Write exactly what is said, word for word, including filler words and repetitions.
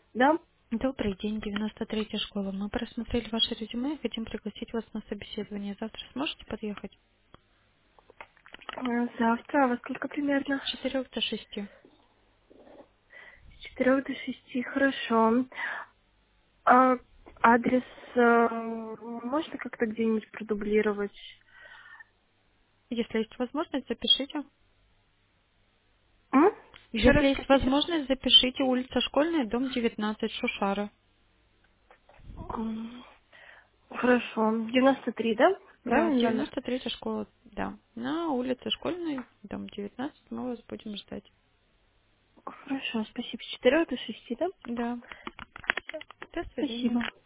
Да? Добрый день, девяносто третья школа. Мы просмотрели ваше резюме и хотим пригласить вас на собеседование. Завтра сможете подъехать? Э, Завтра, а во сколько примерно? С четырех до шести. С четырех до шести, хорошо. А адрес э, можно как-то где-нибудь продублировать? Если есть возможность, запишите. М? Еще Если раз, есть простите. возможность, запишите. Улица Школьная, дом девятнадцать, Шушара. М, Хорошо. девяносто три, да? Да, Правильно номер? девяносто третья школа, да. На улице Школьной, дом девятнадцать, мы вас будем ждать. Хорошо, спасибо. С четырех до шести, да? Да. До свидания. Спасибо.